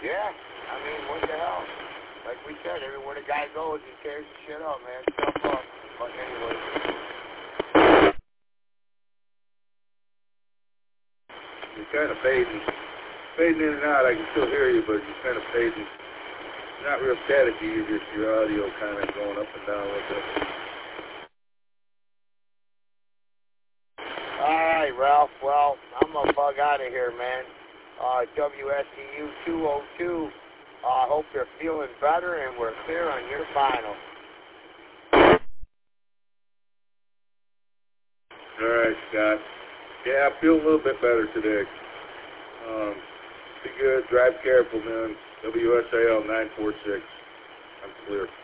Yeah, I mean, what the hell? Like we said, everywhere the guy goes, he tears the shit up, man. Stuff up. But anyway. You're kind of fading in and out. I can still hear you, but you're kind of fading. Not real staticky. You're just your audio kind of going up and down with it. All right, Ralph. Well, I'm gonna bug out of here, man. WSCU 202. I hope you're feeling better, and we're clear on your final. All right, Scott. Yeah, I feel a little bit better today. Be good. Drive careful, man. WSAL 946. I'm clear.